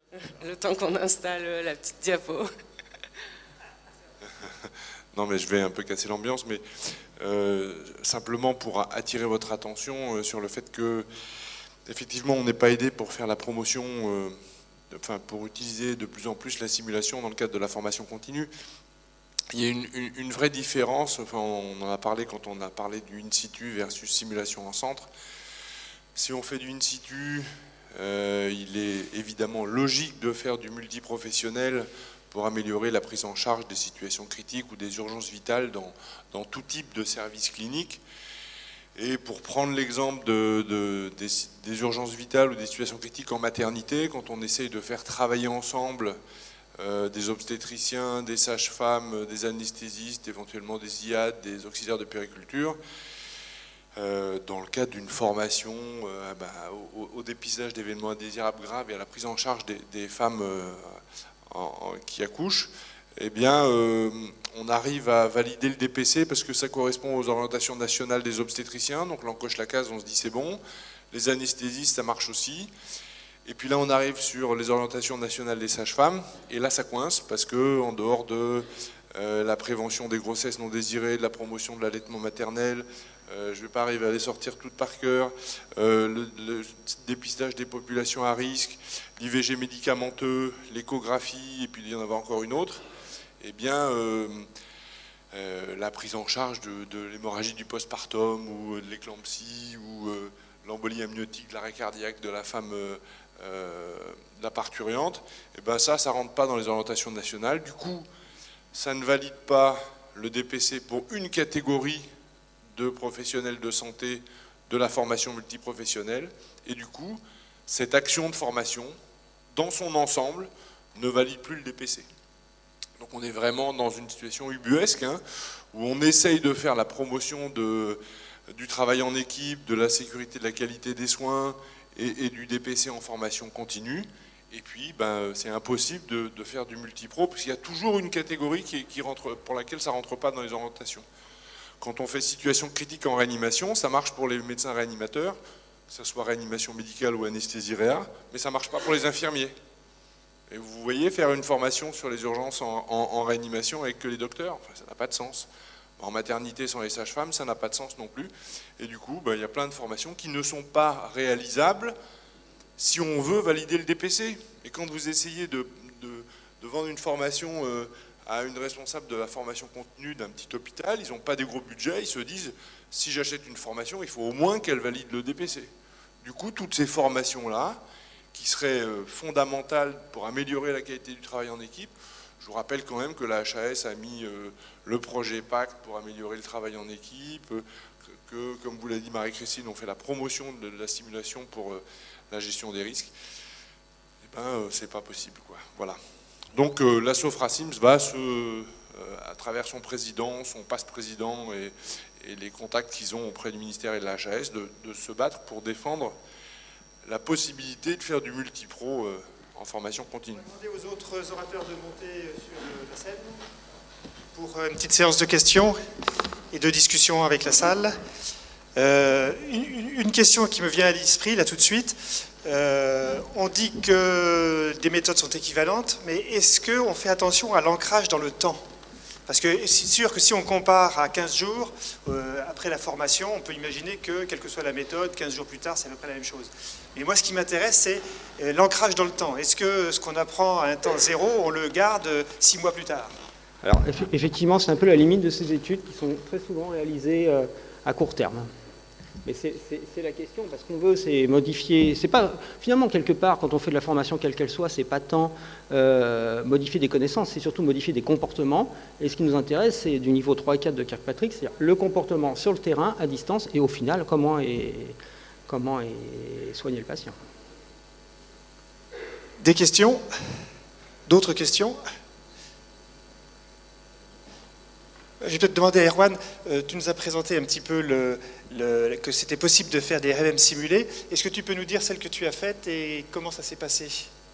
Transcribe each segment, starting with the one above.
Le temps qu'on installe la petite diapo. Non, mais je vais un peu casser l'ambiance, mais simplement pour attirer votre attention sur le fait que, effectivement, on n'est pas aidé pour faire la promotion, pour utiliser de plus en plus la simulation dans le cadre de la formation continue. Il y a une vraie différence, on en a parlé quand on a parlé du in situ versus simulation en centre. Si on fait du in situ, il est évidemment logique de faire du multiprofessionnel pour améliorer la prise en charge des situations critiques ou des urgences vitales dans tout type de service clinique. Et pour prendre l'exemple des urgences vitales ou des situations critiques en maternité, quand on essaye de faire travailler ensemble des obstétriciens, des sages-femmes, des anesthésistes, éventuellement des IAD, des auxiliaires de puériculture, dans le cadre d'une formation au dépistage d'événements indésirables graves et à la prise en charge des femmes qui accouchent, eh bien, on arrive à valider le DPC parce que ça correspond aux orientations nationales des obstétriciens, donc là on coche la case, on se dit c'est bon. Les anesthésistes, ça marche aussi. Et puis là on arrive sur les orientations nationales des sages-femmes, et là ça coince parce que en dehors de la prévention des grossesses non désirées, de la promotion de l'allaitement maternel, je ne vais pas arriver à les sortir toutes par cœur, le dépistage des populations à risque, l'IVG médicamenteux, l'échographie, et puis il y en avait encore une autre, eh bien la prise en charge de l'hémorragie du postpartum ou de l'éclampsie ou l'embolie amniotique, de l'arrêt cardiaque de la femme la parturiente, et ben ça rentre pas dans les orientations nationales. Du coup, ça ne valide pas le DPC pour une catégorie de professionnels de santé de la formation multiprofessionnelle, et du coup, cette action de formation, dans son ensemble, ne valide plus le DPC. Donc on est vraiment dans une situation ubuesque, où on essaye de faire la promotion du travail en équipe, de la sécurité, de la qualité des soins, et du DPC en formation continue, et puis c'est impossible de faire du multipro, parce qu'il y a toujours une catégorie qui rentre, pour laquelle ça ne rentre pas dans les orientations. Quand on fait situation critique en réanimation, ça marche pour les médecins réanimateurs, que ce soit réanimation médicale ou anesthésie réa, mais ça ne marche pas pour les infirmiers. Et vous voyez, faire une formation sur les urgences en réanimation avec que les docteurs, ça n'a pas de sens. En maternité sans les sages-femmes, ça n'a pas de sens non plus. Et du coup, il y a plein de formations qui ne sont pas réalisables si on veut valider le DPC. Et quand vous essayez de vendre une formation à une responsable de la formation continue d'un petit hôpital, ils n'ont pas des gros budgets, ils se disent, si j'achète une formation, il faut au moins qu'elle valide le DPC. Du coup, toutes ces formations-là, qui seraient fondamentales pour améliorer la qualité du travail en équipe, je vous rappelle quand même que la HAS a mis le projet PACT pour améliorer le travail en équipe, que comme vous l'a dit Marie-Christine, on fait la promotion de la simulation pour la gestion des risques. Eh ben, c'est pas possible, quoi. Voilà. Donc la Sofracims va à travers son président, son passe-président et les contacts qu'ils ont auprès du ministère et de la HAS, de se battre pour défendre la possibilité de faire du multipro en formation continue. On va demander aux autres orateurs de monter sur la scène pour une petite séance de questions et de discussion avec la salle. Une question qui me vient à l'esprit là tout de suite. On dit que des méthodes sont équivalentes, mais est-ce qu'on fait attention à l'ancrage dans le temps ? Parce que c'est sûr que si on compare à 15 jours, après la formation, on peut imaginer que, quelle que soit la méthode, 15 jours plus tard, c'est à peu près la même chose. Mais moi, ce qui m'intéresse, c'est l'ancrage dans le temps. Est-ce que ce qu'on apprend à un temps zéro, on le garde 6 mois plus tard ? Alors, effectivement, c'est un peu la limite de ces études qui sont très souvent réalisées à court terme. Mais c'est la question, parce qu'on veut, c'est modifier. C'est pas, finalement, quelque part, quand on fait de la formation, quelle qu'elle soit, c'est pas tant modifier des connaissances, c'est surtout modifier des comportements. Et ce qui nous intéresse, c'est du niveau 3 et 4 de Kirkpatrick, c'est-à-dire le comportement sur le terrain, à distance, et au final, comment est soigné le patient. Des questions ? D'autres questions ? Je vais peut-être demander à Erwan, tu nous as présenté un petit peu que c'était possible de faire des RMM simulés. Est-ce que tu peux nous dire celle que tu as faite et comment ça s'est passé ?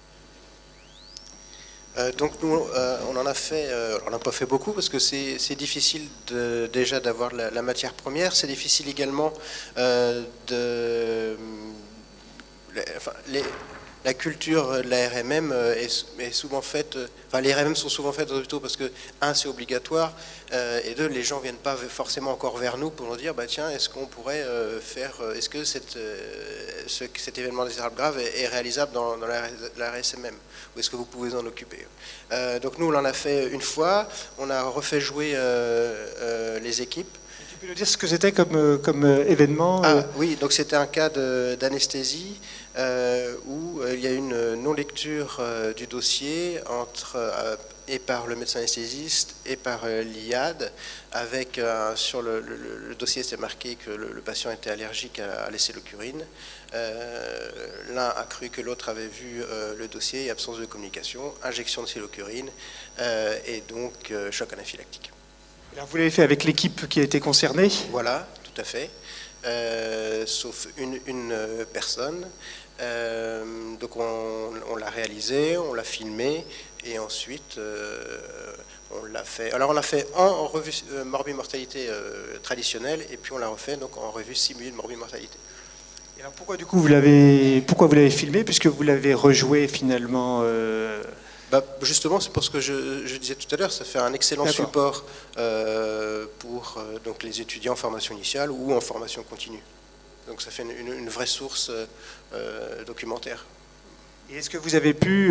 Donc nous, on en a fait, on n'a pas fait beaucoup parce que c'est difficile déjà d'avoir la matière première. C'est difficile également la culture de la RMM est souvent faite, enfin les RMM sont souvent faites aux hôpitaux parce que, un, c'est obligatoire, et deux, les gens ne viennent pas forcément encore vers nous pour nous dire, bah, tiens, est-ce qu'on pourrait est-ce que cet événement désirable grave est réalisable dans la RSMM, ou est-ce que vous pouvez vous en occuper? Donc nous, on en a fait une fois, on a refait jouer les équipes. Tu peux nous dire ce que c'était comme événement? Oui, donc c'était un cas d'anesthésie où il y a une non-lecture du dossier et par le médecin anesthésiste et par l'IAD, avec sur le dossier c'était marqué que le patient était allergique à l'essélocurine. L'un a cru que l'autre avait vu le dossier, absence de communication, injection de cellocurine et donc choc anaphylactique. Alors, vous l'avez fait avec l'équipe qui a été concernée? Voilà, tout à fait. Sauf une personne. Donc on l'a réalisé, on l'a filmé, et ensuite on l'a fait. Alors on l'a fait en revue morbimortalité traditionnelle, et puis on l'a refait donc en revue simulée de morbimortalité. Et alors pourquoi du coup vous l'avez filmé, puisque vous l'avez rejoué finalement? Justement, c'est parce que je disais tout à l'heure, ça fait un excellent support pour donc les étudiants en formation initiale ou en formation continue. Donc ça fait une vraie source documentaire. Et est-ce que vous avez pu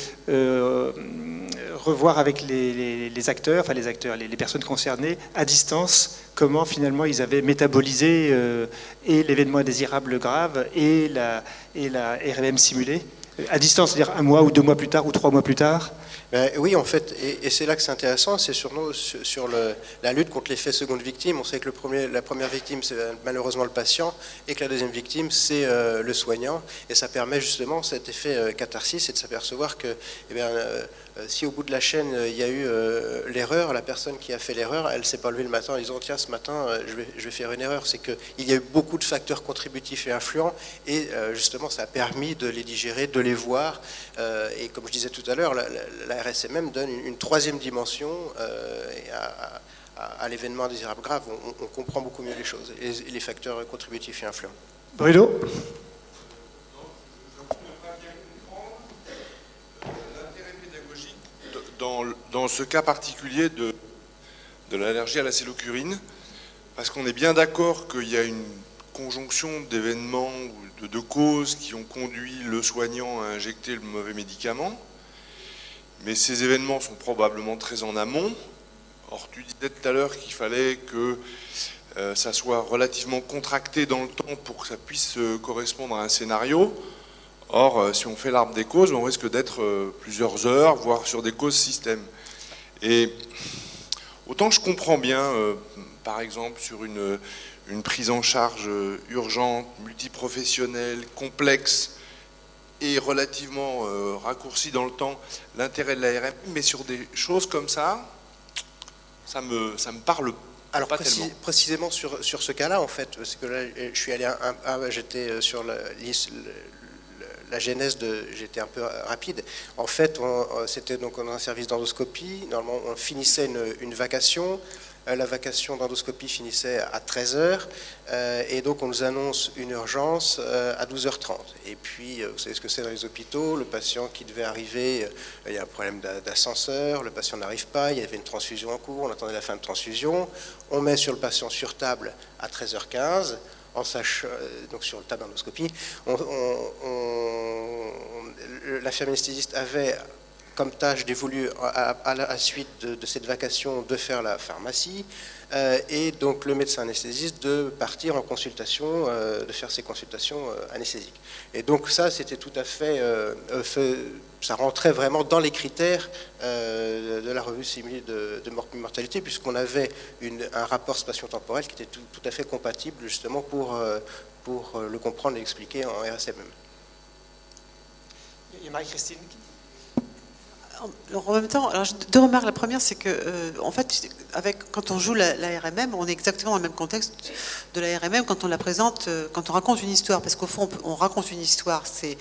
revoir avec les acteurs, enfin les personnes concernées, à distance, comment finalement ils avaient métabolisé et l'événement indésirable grave et la RMM simulée? À distance, c'est-à-dire 1 mois ou 2 mois plus tard ou 3 mois plus tard? Oui, en fait, et c'est là que c'est intéressant, c'est sur la lutte contre l'effet seconde victime. On sait que la première victime, c'est malheureusement le patient, et que la deuxième victime, c'est le soignant. Et ça permet justement cet effet catharsis, et de s'apercevoir que si au bout de la chaîne, il y a eu l'erreur, la personne qui a fait l'erreur, elle ne s'est pas levée le matin en disant, tiens, ce matin, je vais faire une erreur. C'est qu'il y a eu beaucoup de facteurs contributifs et influents, et justement, ça a permis de les digérer, de les voir. Et comme je disais tout à l'heure, la RSMM donne une troisième dimension à l'événement indésirable grave. On comprend beaucoup mieux les choses, et les facteurs contributifs et influents. Bruno? Dans ce cas particulier de l'allergie à la cellocurine, parce qu'on est bien d'accord qu'il y a une conjonction d'événements ou de causes qui ont conduit le soignant à injecter le mauvais médicament, mais ces événements sont probablement très en amont. Or, tu disais tout à l'heure qu'il fallait que ça soit relativement contracté dans le temps pour que ça puisse correspondre à un scénario. Or, si on fait l'arbre des causes, on risque d'être plusieurs heures, voire sur des causes système. Et autant je comprends bien, par exemple, sur une prise en charge urgente, multiprofessionnelle, complexe et relativement raccourcie dans le temps, l'intérêt de l'ARM, mais sur des choses comme ça me parle. Alors précisément sur ce cas-là, en fait, parce que là, je suis allé j'étais sur la genèse j'étais un peu rapide. En fait, c'était donc un service d'endoscopie. Normalement, on finissait une vacation. La vacation d'endoscopie finissait à 13h, et donc on nous annonce une urgence à 12h30. Et puis, vous savez ce que c'est dans les hôpitaux, le patient qui devait arriver, il y a un problème d'ascenseur, le patient n'arrive pas, il y avait une transfusion en cours, on attendait la fin de transfusion, on met sur le patient sur table à 13h15, donc sur le table d'endoscopie, l'infirmier anesthésiste avait comme tâche dévolue à la suite de cette vacation de faire la pharmacie, et donc le médecin anesthésiste de partir en consultation, de faire ses consultations anesthésiques. Et donc ça, c'était tout à fait, ça rentrait vraiment dans les critères de la revue simulée de mortalité, puisqu'on avait un rapport spatio-temporel qui était tout à fait compatible justement pour le comprendre et l'expliquer en RSMM. Il y a Marie-Christine. En même temps, alors, deux remarques. La première, c'est que, en fait, quand on joue la RMM, on est exactement dans le même contexte de la RMM quand on la présente, quand on raconte une histoire. Parce qu'au fond, on raconte une histoire, c'est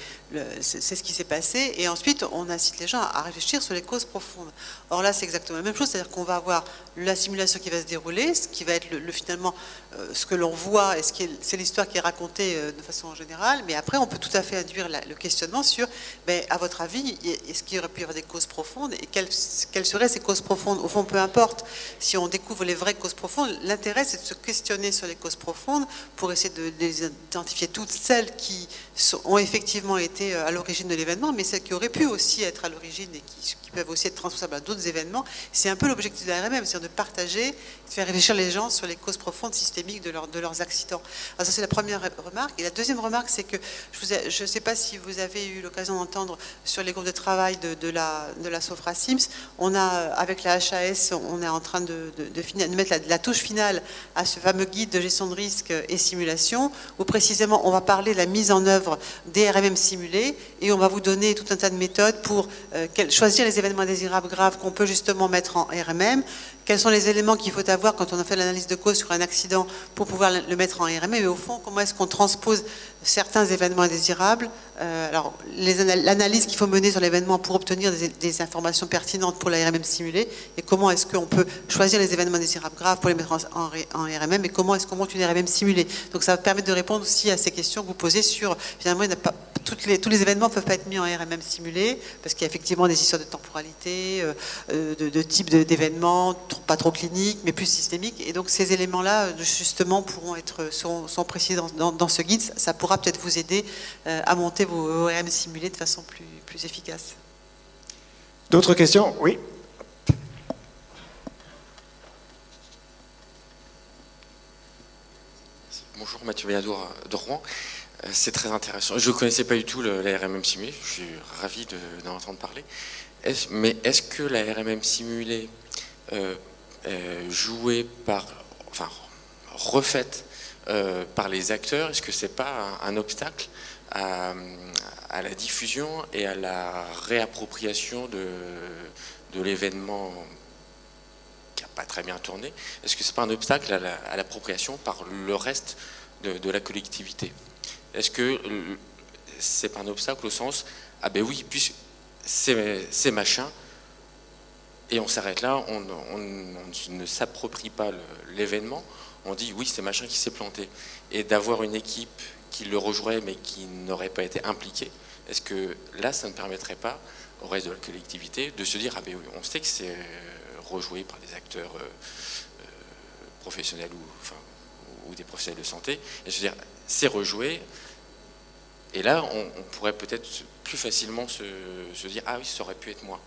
ce qui s'est passé, et ensuite, on incite les gens à réfléchir sur les causes profondes. Or là, c'est exactement la même chose, c'est-à-dire qu'on va avoir la simulation qui va se dérouler, ce qui va être finalement ce que l'on voit, et c'est l'histoire qui est racontée de façon générale, mais après, on peut tout à fait induire le questionnement sur, à votre avis, est-ce qu'il aurait pu y avoir des causes profondes, et quelles seraient ces causes profondes? Au fond, peu importe si on découvre les vraies causes profondes, l'intérêt c'est de se questionner sur les causes profondes pour essayer d'identifier toutes celles qui ont effectivement été à l'origine de l'événement, mais celles qui auraient pu aussi être à l'origine et qui peuvent aussi être transposables à d'autres événements. C'est un peu l'objectif de la RMM, c'est-à-dire de partager, de faire réfléchir les gens sur les causes profondes systémiques de leurs accidents. Alors ça, c'est la première remarque. Et la deuxième remarque, c'est que je ne sais pas si vous avez eu l'occasion d'entendre sur les groupes de travail de la Sopra Sims, on a, avec la HAS, on est en train de mettre la touche finale à ce fameux guide de gestion de risque et simulation, où précisément on va parler de la mise en œuvre des RMM simulés, et on va vous donner tout un tas de méthodes pour choisir les événements indésirables graves qu'on peut justement mettre en RMM, quels sont les éléments qu'il faut avoir quand on a fait l'analyse de cause sur un accident pour pouvoir le mettre en RMM, et au fond, comment est-ce qu'on transpose certains événements indésirables. Alors, l'analyse qu'il faut mener sur l'événement pour obtenir des informations pertinentes pour la RMM simulée, et comment est-ce qu'on peut choisir les événements indésirables graves pour les mettre en RMM, et comment est-ce qu'on monte une RMM simulée. Donc ça va permettre de répondre aussi à ces questions que vous posez sur, finalement, tous les événements ne peuvent pas être mis en RMM simulé, parce qu'il y a effectivement des histoires de temporalité, de type d'événements, pas trop cliniques, mais plus systémiques. Et donc ces éléments-là, justement, sont précisés dans ce guide. Ça pourra peut-être vous aider à monter vos RMM simulés de façon plus efficace. D'autres questions? Oui. Bonjour, Mathieu Béladour de Rouen. C'est très intéressant. Je ne connaissais pas du tout la RMM simulée. Je suis ravi d'en entendre parler. Mais est-ce que la RMM simulée jouée refaite par les acteurs, est-ce que c'est pas un obstacle à la diffusion et à la réappropriation de l'événement qui n'a pas très bien tourné? Est-ce que c'est pas un obstacle à l'appropriation par le reste de la collectivité? Est-ce que c'est pas un obstacle au sens, ah ben oui, puisque c'est machin, et on s'arrête là, on ne s'approprie pas l'événement, on dit oui, c'est machin qui s'est planté. Et d'avoir une équipe qui le rejouerait mais qui n'aurait pas été impliquée, est-ce que là, ça ne permettrait pas au reste de la collectivité de se dire, ah ben oui, on sait que c'est rejoué par des acteurs professionnels ou des professionnels de santé, et se dire, c'est rejoué, et là, on pourrait peut-être plus facilement se dire, ah oui, ça aurait pu être moi.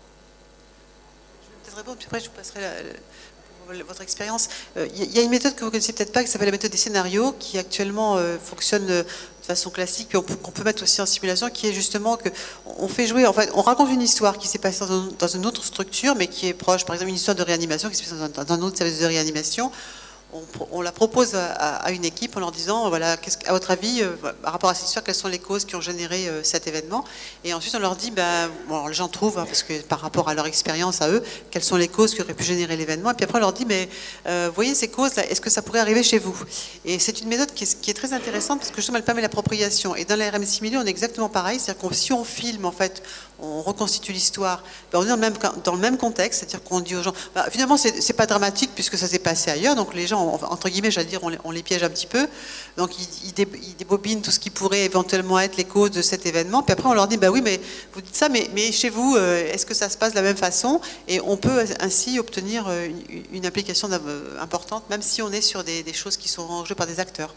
Je vais peut-être répondre, puis après je vous passerai votre expérience. Il y a une méthode que vous ne connaissez peut-être pas, qui s'appelle la méthode des scénarios, qui actuellement fonctionne de façon classique, puis qu'on peut mettre aussi en simulation, qui est justement qu'on fait jouer, en fait, on raconte une histoire qui s'est passée dans une autre structure, mais qui est proche, par exemple une histoire de réanimation, qui se passe dans un autre service de réanimation. On la propose à une équipe en leur disant, voilà, à votre avis, par rapport à cette histoire, quelles sont les causes qui ont généré cet événement? Et ensuite, on leur dit, bon, les gens trouvent, parce que par rapport à leur expérience à eux, quelles sont les causes qui auraient pu générer l'événement. Et puis après, on leur dit, mais voyez ces causes-là, est-ce que ça pourrait arriver chez vous? Et c'est une méthode qui est très intéressante, parce que justement, elle permet l'appropriation. Et dans la RMM simulée, on est exactement pareil, c'est-à-dire que si on filme, en fait, on reconstitue l'histoire, on est dans le même contexte, c'est-à-dire qu'on dit aux gens, finalement, c'est pas dramatique puisque ça s'est passé ailleurs, donc les gens, entre guillemets, j'allais dire, on les piège un petit peu, donc ils débobinent tout ce qui pourrait éventuellement être les causes de cet événement, puis après on leur dit, oui, mais vous dites ça, mais chez vous, est-ce que ça se passe de la même façon? Et on peut ainsi obtenir une application importante, même si on est sur des choses qui sont en jeu par des acteurs.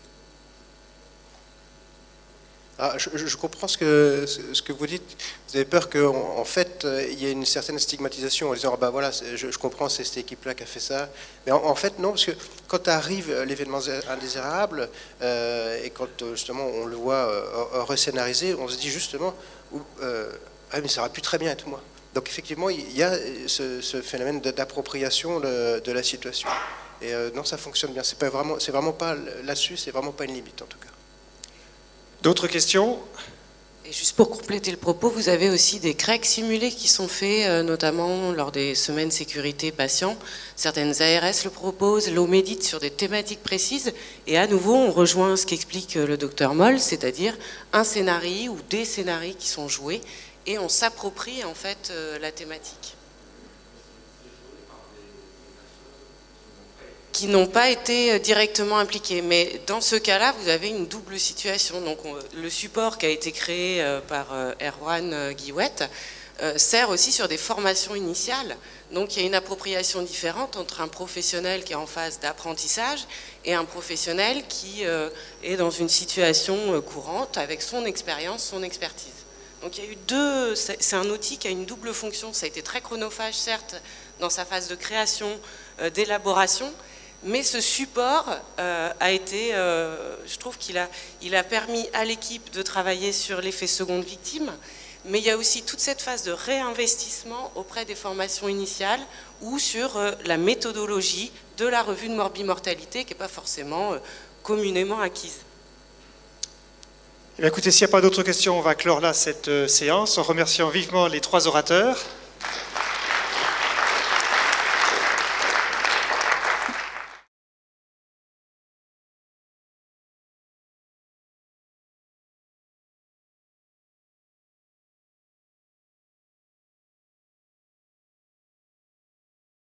Ah, je comprends ce que vous dites. Vous avez peur qu'en fait, il y ait une certaine stigmatisation en disant, voilà, je comprends, c'est cette équipe-là qui a fait ça. Mais en fait, non, parce que quand arrive l'événement indésirable, et quand justement on le voit rescénarisé, on se dit justement, mais ça aurait pu très bien être moi. Donc effectivement, il y a ce phénomène d'appropriation de la situation. Et non, ça fonctionne bien. C'est vraiment pas là-dessus, c'est vraiment pas une limite en tout cas. D'autres questions? Et juste pour compléter le propos, vous avez aussi des CREC simulés qui sont faits, notamment lors des semaines sécurité patients. Certaines ARS le proposent, l'OMEDIT sur des thématiques précises. Et à nouveau, on rejoint ce qu'explique le docteur Moll, c'est-à-dire un scénario ou des scénarios qui sont joués et on s'approprie en fait la thématique. Qui n'ont pas été directement impliqués. Mais dans ce cas-là, vous avez une double situation. Donc, le support qui a été créé par Erwan Guiouette sert aussi sur des formations initiales. Donc, il y a une appropriation différente entre un professionnel qui est en phase d'apprentissage et un professionnel qui est dans une situation courante avec son expérience, son expertise. Donc, il y a eu deux... C'est un outil qui a une double fonction. Ça a été très chronophage, certes, dans sa phase de création, d'élaboration, mais ce support a été, je trouve qu'il a permis à l'équipe de travailler sur l'effet seconde victime, mais il y a aussi toute cette phase de réinvestissement auprès des formations initiales ou sur la méthodologie de la revue de morbimortalité qui n'est pas forcément communément acquise. Eh bien, écoutez, s'il n'y a pas d'autres questions, on va clore là cette séance en remerciant vivement les 3 orateurs.